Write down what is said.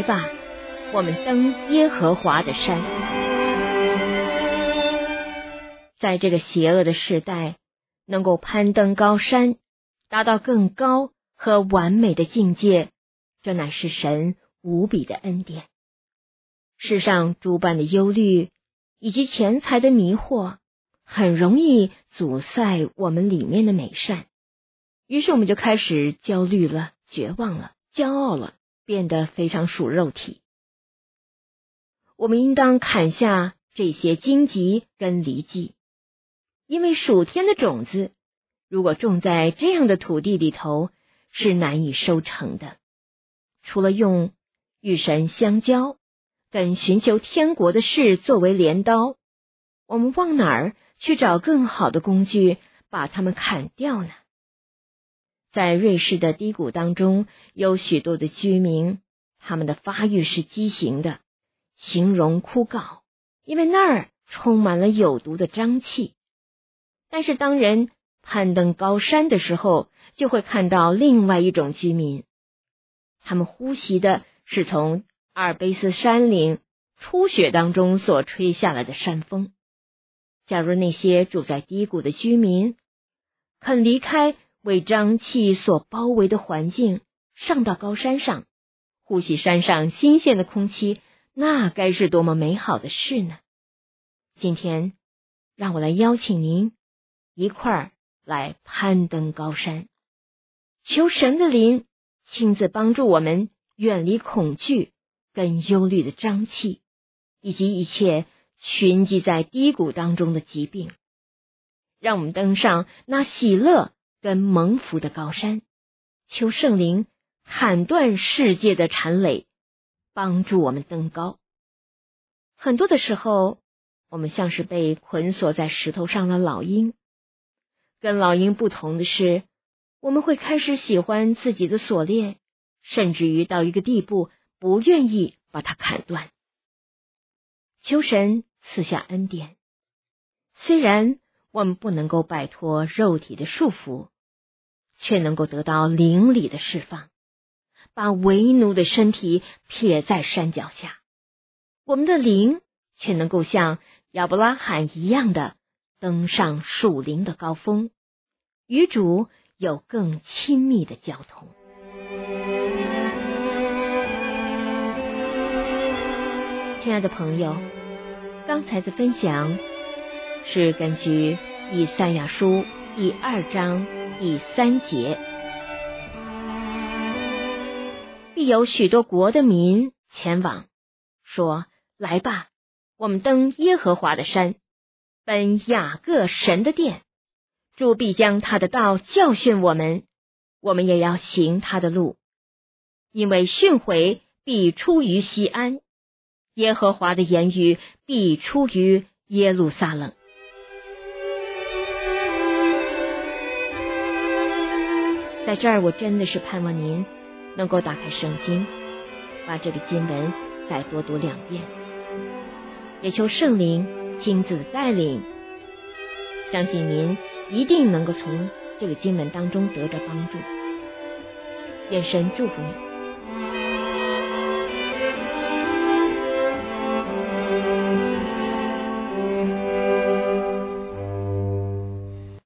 吧，我们登耶和华的山。在这个邪恶的时代，能够攀登高山，达到更高和完美的境界，这乃是神无比的恩典。世上诸般的忧虑以及钱财的迷惑，很容易阻塞我们里面的美善，于是我们就开始焦虑了、绝望了、骄傲了，变得非常属肉体。我们应当砍下这些荆棘跟离迹，因为属天的种子如果种在这样的土地里头，是难以收成的。除了用与神相交跟寻求天国的事作为镰刀，我们往哪儿去找更好的工具把它们砍掉呢？在瑞士的低谷当中，有许多的居民，他们的发育是畸形的，形容枯槁，因为那儿充满了有毒的瘴气。但是当人攀登高山的时候，就会看到另外一种居民，他们呼吸的是从阿尔卑斯山岭初雪当中所吹下来的山风。假如那些住在低谷的居民肯离开为瘴气所包围的环境，上到高山上，呼吸山上新鲜的空气，那该是多么美好的事呢？今天让我来邀请您一块儿来攀登高山，求神的灵亲自帮助我们远离恐惧跟忧虑的瘴气，以及一切群集在低谷当中的疾病，让我们登上那喜乐跟蒙福的高山，求圣灵砍断世界的缠累，帮助我们登高。很多的时候，我们像是被捆锁在石头上的老鹰，跟老鹰不同的是，我们会开始喜欢自己的锁链，甚至于到一个地步，不愿意把它砍断。求神赐下恩典，虽然我们不能够摆脱肉体的束缚，却能够得到灵里的释放，把为奴的身体撇在山脚下。我们的灵却能够像亚伯拉罕一样的登上属灵的高峰，与主有更亲密的交通。亲爱的朋友，刚才的分享是根据以赛亚书第2章第3节，必有许多国的民前往，说：来吧，我们登耶和华的山，奔雅各神的殿。主必将他的道教训我们，我们也要行他的路。因为训诲必出于西安，耶和华的言语必出于耶路撒冷。在这儿，我真的是盼望您能够打开圣经，把这个经文再多读2遍，也求圣灵亲自的带领，相信您一定能够从这个经文当中得着帮助。愿神祝福你。